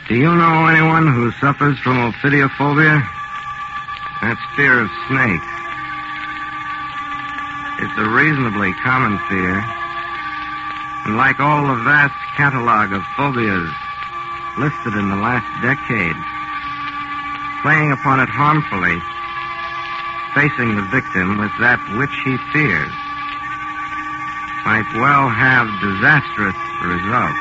Do you know anyone who suffers from ophidiophobia? That's fear of snakes. It's a reasonably common fear. And like all the vast catalog of phobias listed in the last decade, playing upon it harmfully, facing the victim with that which he fears, might well have disastrous results.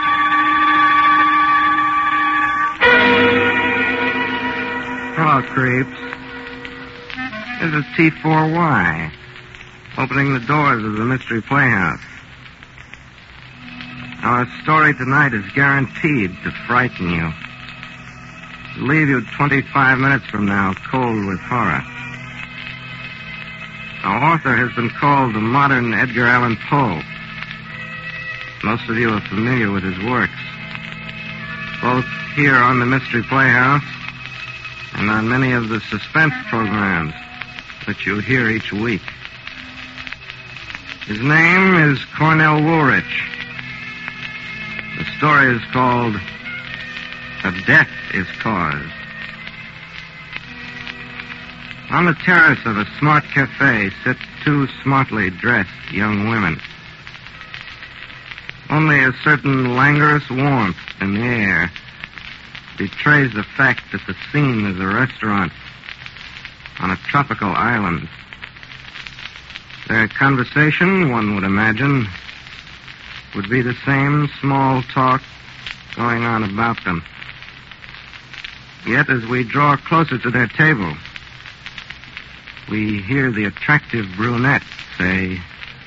Hello, creeps. This is T4Y, opening the doors of the Mystery Playhouse. Our story tonight is guaranteed to frighten you. To leave you 25 minutes from now cold with horror. Our author has been called the modern Edgar Allan Poe. Most of you are familiar with his works, both here on the Mystery Playhouse and on many of the suspense programs that you hear each week. His name is Cornell Woolrich. The story is called A Death is Caused. On the terrace of a smart cafe sit two smartly dressed young women. Only a certain languorous warmth in the air betrays the fact that the scene is a restaurant on a tropical island. Their conversation, one would imagine, would be the same small talk going on about them. Yet as we draw closer to their table, we hear the attractive brunette say,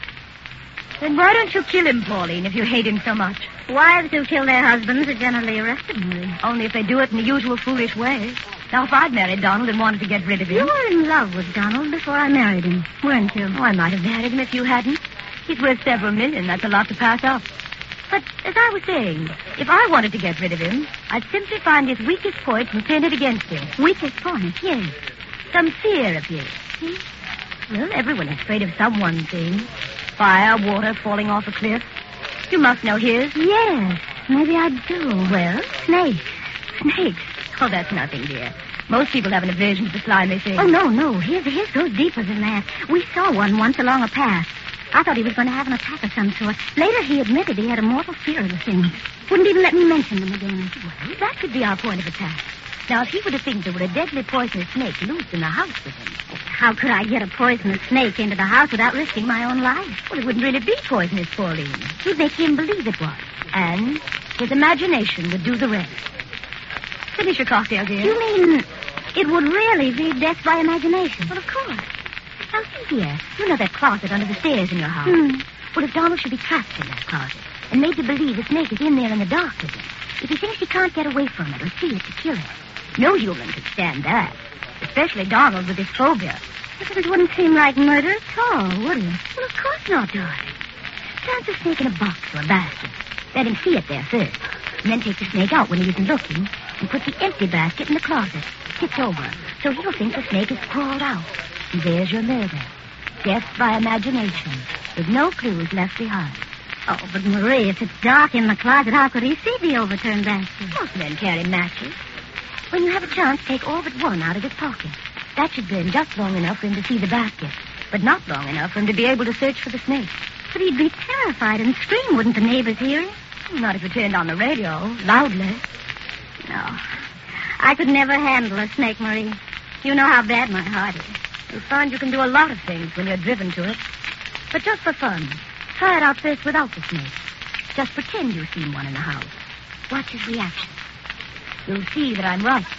"Then why don't you kill him, Pauline, if you hate him so much?" Wives who kill their husbands are generally arrested, Marie. Only if they do it in the usual foolish way. Now, if I'd married Donald and wanted to get rid of him... You were in love with Donald before I married him, weren't you? Oh, I might have married him if you hadn't. He's worth several million. That's a lot to pass up. But, as I was saying, if I wanted to get rid of him, I'd simply find his weakest point and turn it against him. Weakest point? Yes. Some fear of his. See? Well, everyone is afraid of some one thing. Fire, water, falling off a cliff. You must know his. Yes, maybe I do. Well? Snakes. Snakes? Oh, that's nothing, dear. Most people have an aversion to the slimy thing. Oh, no. His goes deeper than that. We saw one once along a path. I thought he was going to have an attack of some sort. Later, he admitted he had a mortal fear of the thing. Wouldn't even let me mention them again. Well, that could be our point of attack. Now, if he were to think there were a deadly poisonous snake loose in the house with him... How could I get a poisonous snake into the house without risking my own life? Well, it wouldn't really be poisonous, Pauline. You'd make him believe it was. And his imagination would do the rest. Finish your cocktail, dear. You mean it would really be death by imagination? Well, of course. Now, see here. You know that closet under the stairs in your house? Well, if Donald should be trapped in that closet and made to believe the snake is in there in the dark with him, if he thinks he can't get away from it or see it to kill it, no human could stand that. Especially Donald with his phobia. But it wouldn't seem like murder at all, would it? Well, of course not, Dorothy. Plant the snake in a box or a basket. Let him see it there first. And then take the snake out when he isn't looking and put the empty basket in the closet, tipped over, so he'll think the snake has crawled out. And there's your murder. Death by imagination, with no clues left behind. Oh, but Marie, if it's dark in the closet, how could he see the overturned basket? Most men carry matches. When you have a chance, take all but one out of his pocket. That should burn just long enough for him to see the basket, but not long enough for him to be able to search for the snake. But he'd be terrified and scream, wouldn't the neighbors hear him? Not if it turned on the radio, loudly. No. I could never handle a snake, Marie. You know how bad my heart is. You'll find you can do a lot of things when you're driven to it. But just for fun, try it out first without the snake. Just pretend you've seen one in the house. Watch his reaction. You'll see that I'm right.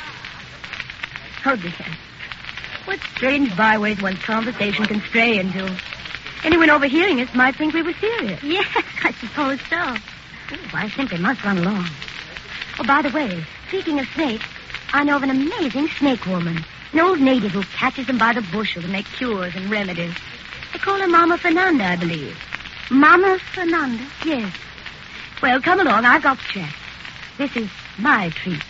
Oh, dear. What strange byways one's conversation can stray into. Anyone overhearing us might think we were serious. Yes, I suppose so. Oh, I simply must run along. Oh, by the way, speaking of snakes, I know of an amazing snake woman. An old native who catches them by the bushel to make cures and remedies. They call her Mama Fernanda, I believe. Mama Fernanda? Yes. Well, come along. I've got to check. This is my treat.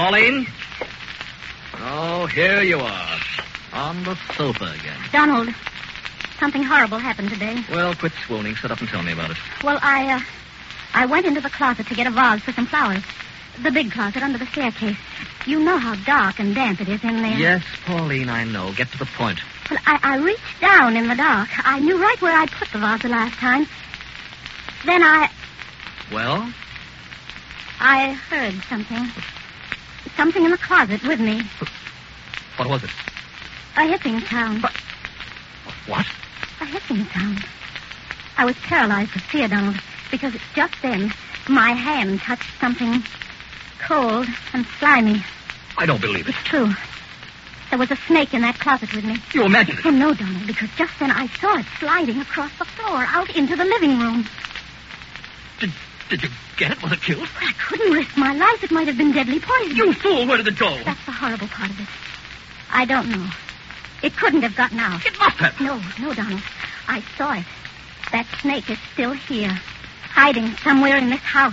Pauline? Oh, here you are. On the sofa again. Donald, something horrible happened today. Well, quit swooning. Sit up and tell me about it. Well, I went into the closet to get a vase for some flowers. The big closet under the staircase. You know how dark and damp it is in there. Yes, Pauline, I know. Get to the point. Well, I reached down in the dark. I knew right where I'd put the vase the last time. Then Well? I heard something. Something in the closet with me. What was it? A hissing sound. What? A hissing sound. I was paralyzed with fear, Donald, because just then my hand touched something cold and slimy. I don't believe it. It's true. There was a snake in that closet with me. You imagined it. Oh, no, Donald, because just then I saw it sliding across the floor out into the living room. Did you get it? Was it killed? I couldn't risk my life. It might have been deadly poison. You fool! Where did it go? That's the horrible part of it. I don't know. It couldn't have gotten out. It must have. No, Donald. I saw it. That snake is still here, hiding somewhere in this house.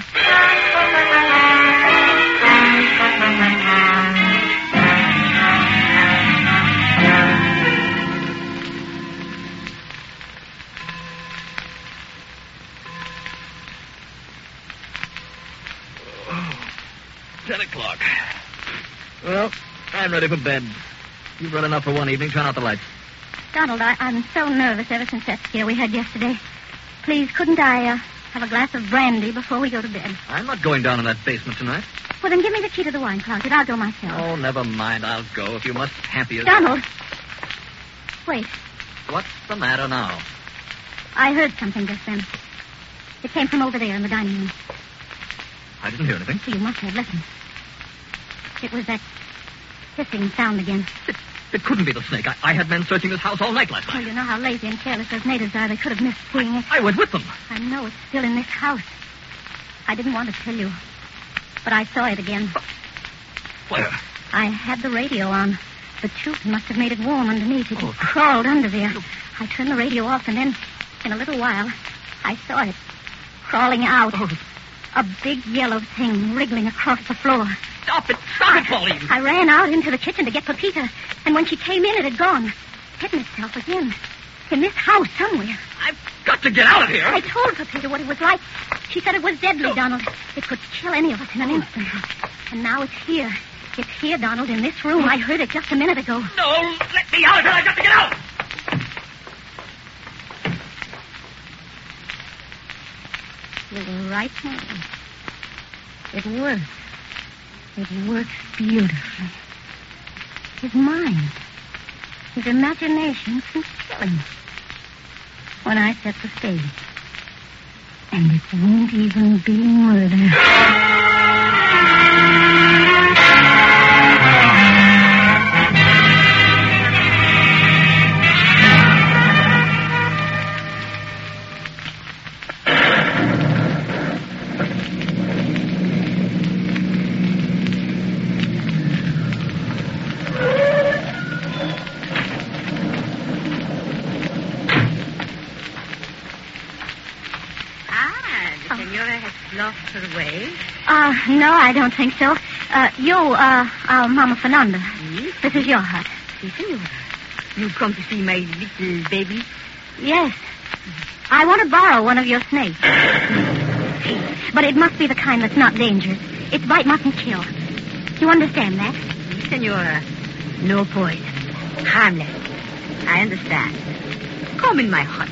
Oh, 10 o'clock. Well, I'm ready for bed. You've run enough for one evening. Turn out the lights. Donald, I'm so nervous ever since that scare we had yesterday. Please, couldn't I have a glass of brandy before we go to bed? I'm not going down in that basement tonight. Well, then give me the key to the wine closet. I'll go myself. Oh, never mind. I'll go. If you must hamper yourself. Donald! Wait. What's the matter now? I heard something just then. It came from over there in the dining room. I didn't hear anything. You must have listened. It was that hissing sound again. It couldn't be the snake. I had men searching this house all night last Well, night. you know how lazy and careless those natives are. They could have missed seeing it. I went with them. I know it's still in this house. I didn't want to tell you, but I saw it again. Where? I had the radio on. The tube must have made it warm underneath. It crawled under there. I turned the radio off, and then, in a little while, I saw it crawling out. A big yellow thing wriggling across the floor. Stop it, Pauline. I ran out into the kitchen to get Pepita, and when she came in, it had gone. Hidden itself again. In this house somewhere. I've got to get out of here. I told Pepita what it was like. She said it was deadly, Donald. It could kill any of us in an instant. And now it's here. It's here, Donald, in this room. I heard it just a minute ago. No, let me out of here. I've got to get out. You were right, Mary. It works. It works beautifully. His mind, his imagination can kill him. When I set the stage. And it won't even be murder. Lost her way? No, I don't think so. You, Mama Fernanda. Yes? This is your hut. Si, senora. You come to see my little baby? Yes. I want to borrow one of your snakes. But it must be the kind that's not dangerous. Its bite mustn't kill. You understand that? Si, senora. No poison. Harmless. I understand. Come in my hut.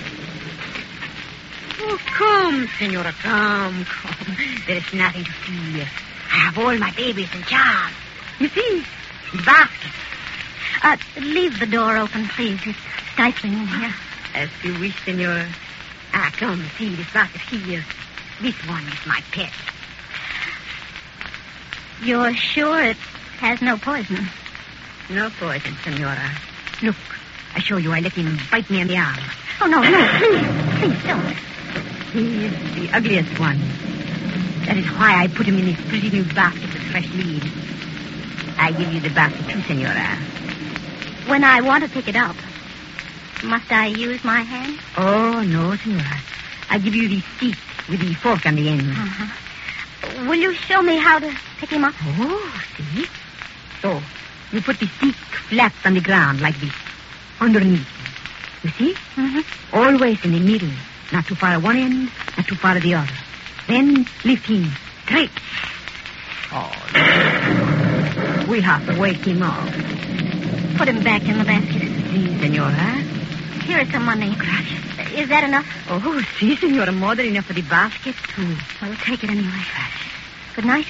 Oh, come, senora, come. There is nothing to fear. I have all my babies in charge. You see, the basket. Leave the door open, please. It's stifling in here. As you wish, senora. Come, see this basket here. This one is my pet. You're sure it has no poison? No poison, senora. Look, I show you. I let him bite me on the arm. Oh, no, please don't. He is the ugliest one. That is why I put him in this pretty new basket with fresh leaves. I give you the basket too, senora. When I want to pick it up, must I use my hand? Oh, no, senora. I give you these teeth with the fork on the end. Uh-huh. Will you show me how to pick him up? Oh, see? So, you put the stick flat on the ground like this, underneath. You see? Mm-hmm. Always in the middle. Not too far at one end, not too far at the other. Then lift him straight. Oh, we have to wake him up. Put him back in the basket. Si, senora. Here is some money. Is that enough? Oh, si, senora. More than enough for the basket, too. I'll take it anyway. Good night.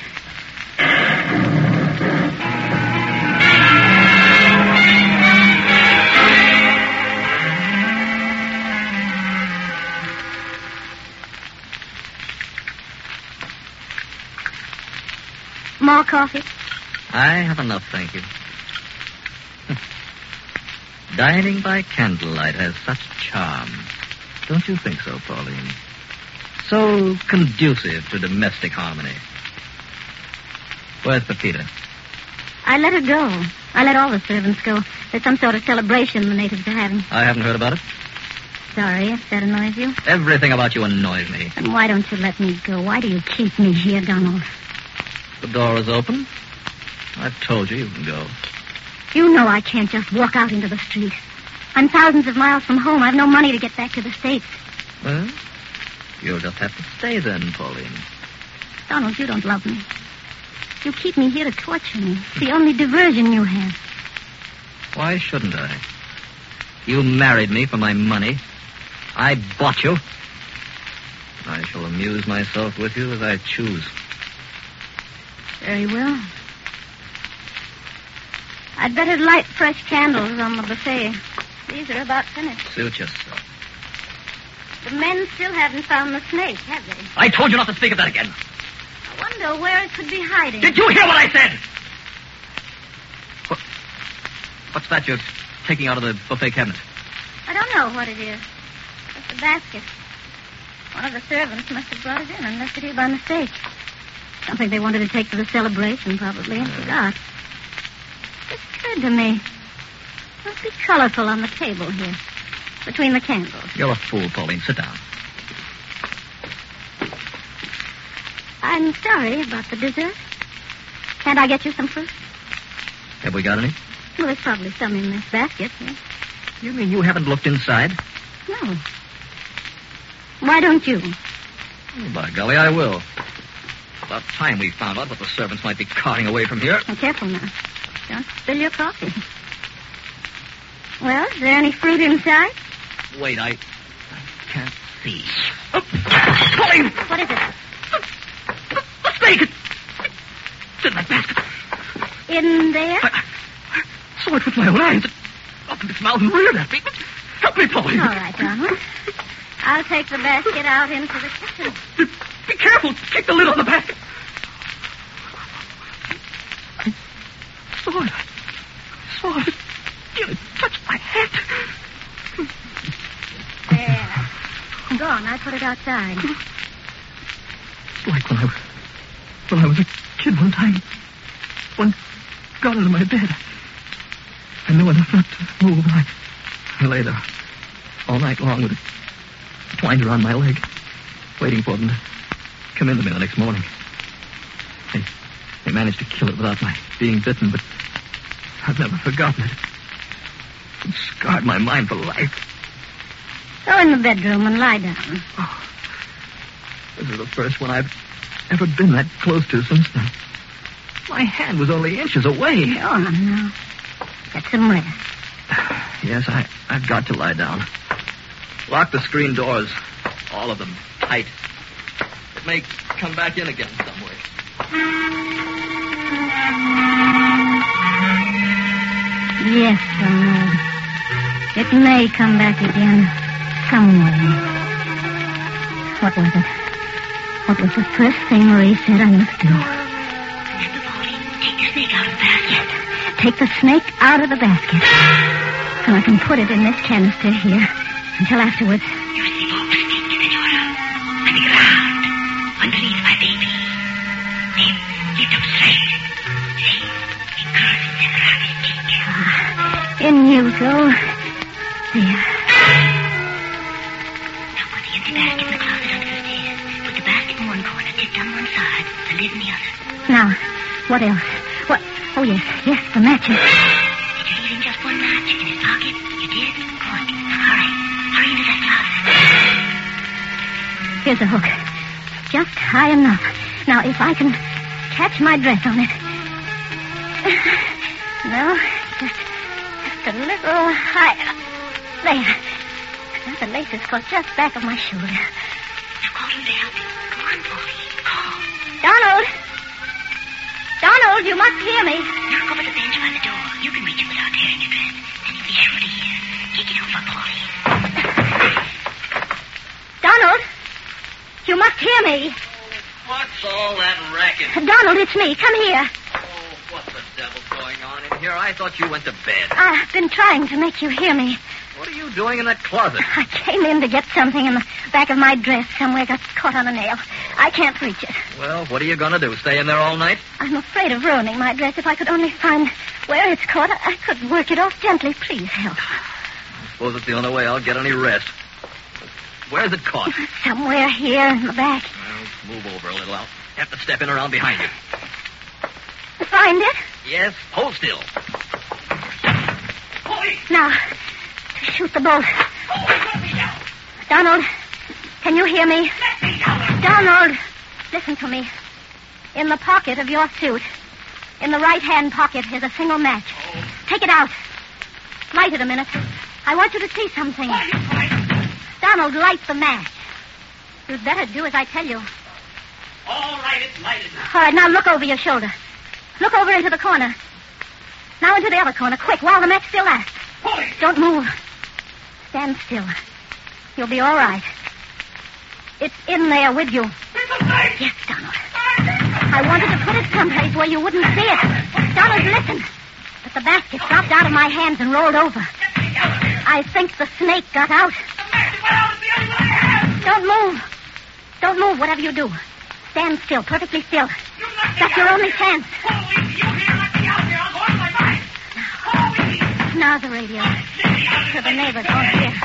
More coffee? I have enough, thank you. Dining by candlelight has such charm. Don't you think so, Pauline? So conducive to domestic harmony. Where's Pepita? I let her go. I let all the servants go. There's some sort of celebration the natives are having. I haven't heard about it. Sorry if that annoys you. Everything about you annoys me. Then why don't you let me go? Why do you keep me here, Donald? The door is open. I've told you can go. You know I can't just walk out into the street. I'm thousands of miles from home. I've no money to get back to the States. Well, you'll just have to stay then, Pauline. Donald, you don't love me. You keep me here to torture me. It's the only diversion you have. Why shouldn't I? You married me for my money. I bought you. I shall amuse myself with you as I choose. Very well. I'd better light fresh candles on the buffet. These are about finished. Suit yourself. The men still haven't found the snake, have they? I told you not to speak of that again. I wonder where it could be hiding. Did you hear what I said? What's that you're taking out of the buffet cabinet? I don't know what it is. Just a basket. One of the servants must have brought it in and left it here by mistake. Something they wanted to take to the celebration, probably, and forgot. It occurred to me. It must be colorful on the table here, between the candles. You're a fool, Pauline. Sit down. I'm sorry about the dessert. Can't I get you some fruit? Have we got any? Well, there's probably some in this basket. Yes. You mean you haven't looked inside? No. Why don't you? Oh, by golly, I will. About time we found out what the servants might be carting away from here. Be careful now. Don't spill your coffee. Well, is there any fruit inside? Wait, I can't see. Oh, Pauline! What is it? The snake! It's in that basket. In there? I saw it with my own eyes. It opened its mouth and reared at me. Help me, Pauline. All right, Donald. I'll take the basket out into the kitchen. Be careful. Keep the lid on the basket. I saw it. It touched my head. There. Gone. I put it outside. It's like when I was a kid one time. One got into my bed. I knew enough not to move. I lay there all night long with it twined around my leg, waiting for them to come in to me the next morning. They managed to kill it without my being bitten, but I've never forgotten it. It scarred my mind for life. Go in the bedroom and lie down. Oh, this is the first one I've ever been that close to since then. My hand was only inches away. Go on now. Get some rest. Yes, I've got to lie down. Lock the screen doors. All of them. Tight. It may come back in again some way. Yes, Donald. It may come back again some way. What was it? What was the first thing Ray said I must do? Take the snake out of the basket. So I can put it in this canister here until afterwards. You see Bob snake, Senora. On the ground. Underneath my baby. Then lift up straight. See? It curves and rocks. In you go. There. Now put the empty basket in the closet under the stairs. Put the basket in one corner, tipped on one side, so isn't the other. Now, what else? What? Oh, yes, the matches. Did you leave him just one match in his pocket? You did? Good. Now, hurry into that closet. Here's a hook. Just high enough. Now, if I can catch my dress on it. No, just a little higher. There. Now the lace is caught just back of my shoulder. Now call him to help you. Come on, Polly. Call. Donald! Donald, you must hear me. Knock over the bench by the door. You can reach it without tearing your dress. And you'll be sure to hear. Kick it over, Polly. Donald! You must hear me. What's all that racket? Donald, it's me. Come here. What the devil's going on in here? I thought you went to bed. I've been trying to make you hear me. What are you doing in that closet? I came in to get something in the back of my dress somewhere. Got caught on a nail. I can't reach it. Well, what are you going to do? Stay in there all night? I'm afraid of ruining my dress. If I could only find where it's caught, I could work it off gently. Please help. I suppose it's the only way I'll get any rest. Where's it caught? Somewhere here in the back. Well, move over a little. I'll have to step in around behind you. Find it? Yes, hold still. Polly! Now, to shoot the bolt. Polly, let me down! Donald, can you hear me? Let me down! Donald, listen to me. In the pocket of your suit, in the right-hand pocket, is a single match. Oh. Take it out. Light it a minute. I want you to see something. Donald, light the match. You'd better do as I tell you. All right, it's lighted now. All right, now look over your shoulder. Look over into the corner. Now into the other corner, quick, while the match still lasts. Polly! Don't move. Stand still. You'll be all right. It's in there with you. It's a knife! Yes, Donald. I wanted to put it someplace where you wouldn't see it. Donald, listen. But the basket dropped out of my hands and rolled over. I think the snake got out. Don't move. Don't move, whatever you do. Stand still, perfectly still. That's your only chance. Now the radio. So the neighbors won't hear.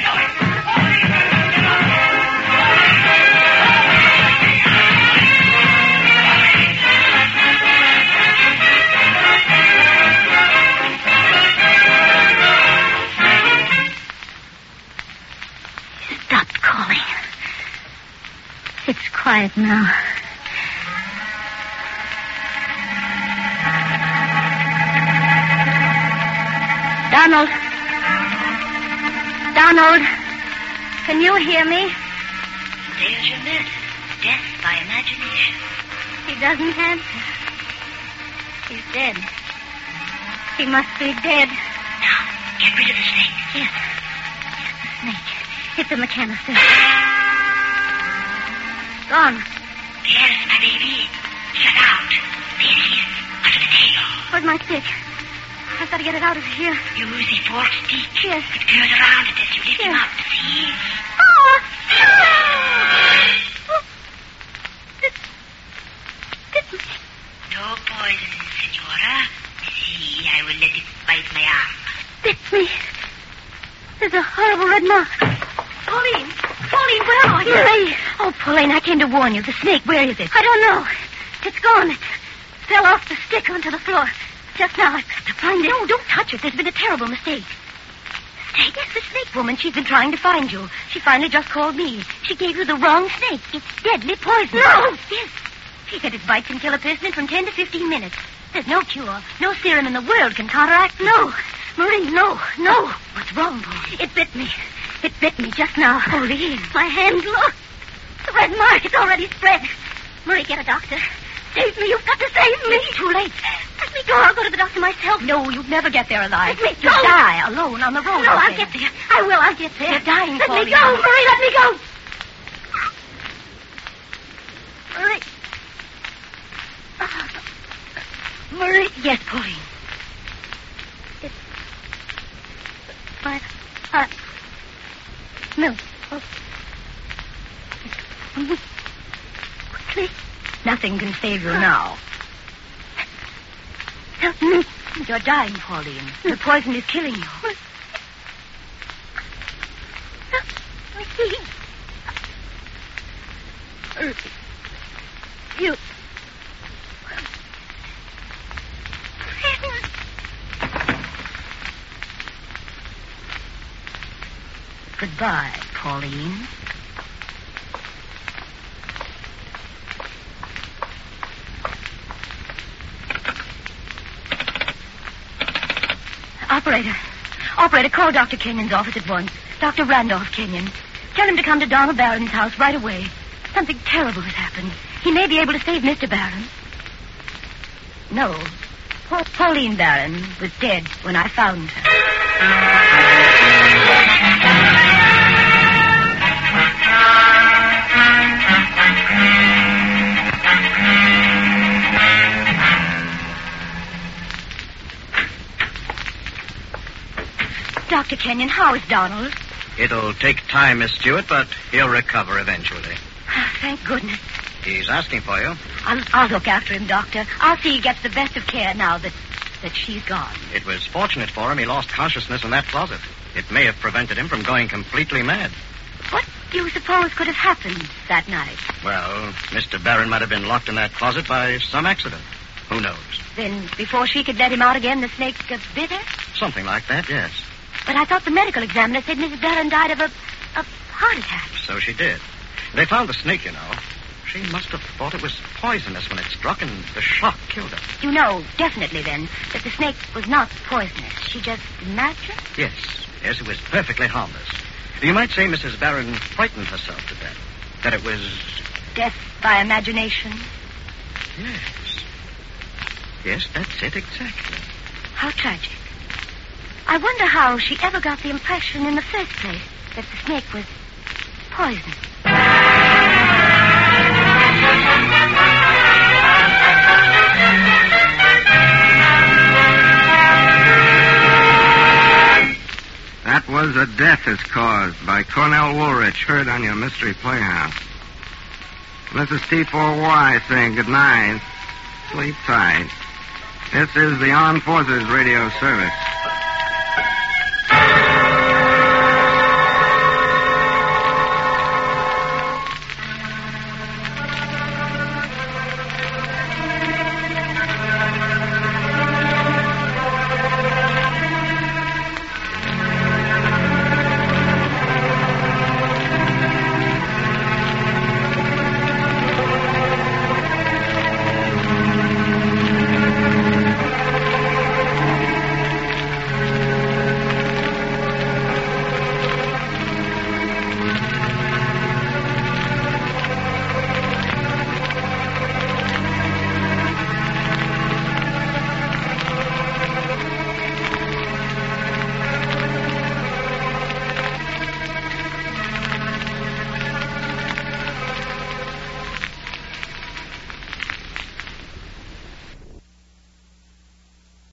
Stop calling. It's quiet now. Donald. Donald. Can you hear me? There's your message. Death by imagination. He doesn't answer. He's dead. He must be dead. Now, get rid of the snake. Yes. The snake. It's in the canister. Gone. Yes, my baby. Shut out. There it is. Under the table. Where's my stick? I've got to get it out of here. Use the forked stick. Yes. It curls around it as you lift him up. See? Oh! No poison, Senora. See, I will let it bite my arm. Bit me. There's a horrible red mark. Pauline! Pauline, where are you? Marie! Oh, Pauline, I came to warn you. The snake, where is it? I don't know. It's gone. It fell off the stick onto the floor. Just now, I've got to find it. No, don't touch it. There's been a terrible mistake. Snake? Yes, the snake woman. She's been trying to find you. She finally just called me. She gave you the wrong snake. It's deadly poison. No! Yes. She said its bite can kill a person from 10 to 15 minutes. There's no cure. No serum in the world can counteract. No. Marie, no. No. What's wrong, Pauline? It bit me. It bit me just now. Pauline. My hand, look. The red mark is already spread. Marie, get a doctor. Save me. You've got to save me. It's too late. Let me go. I'll go to the doctor myself. No, you'd never get there alive. Let me You'll go. die alone on the road. No, I'll again. get there. I will. I'll get there. You're dying, Let me Pauline. go. Marie, let me go. Marie. Marie. Yes, Pauline. My heart. Milk. Oh. Quickly. Nothing can save you now. Help me. You're dying, Pauline. The poison is killing you. You Goodbye, Pauline. Operator, call Dr. Kenyon's office at once. Dr. Randolph Kenyon. Tell him to come to Donald Barron's house right away. Something terrible has happened. He may be able to save Mr. Barron. No. Pauline Barron was dead when I found her. Dr. Kenyon, how is Donald? It'll take time, Miss Stewart, but he'll recover eventually. Oh, thank goodness. He's asking for you. I'll look after him, Doctor. I'll see he gets the best of care now that she's gone. It was fortunate for him he lost consciousness in that closet. It may have prevented him from going completely mad. What do you suppose could have happened that night? Well, Mr. Barron might have been locked in that closet by some accident. Who knows? Then, before she could let him out again, the snake bit her? Something like that, yes. But I thought the medical examiner said Mrs. Barron died of a heart attack. So she did. They found the snake, you know. She must have thought it was poisonous when it struck, and the shock killed her. You know, definitely then, that the snake was not poisonous. She just imagined? Yes, it was perfectly harmless. You might say Mrs. Barron frightened herself to death. That it was... Death by imagination? Yes, that's it exactly. How tragic. I wonder how she ever got the impression in the first place that the snake was poisonous. That was A Death is Caused by Cornell Woolrich, heard on your Mystery Playhouse. This is T4Y saying good night. Sleep tight. This is the Armed Forces Radio Service.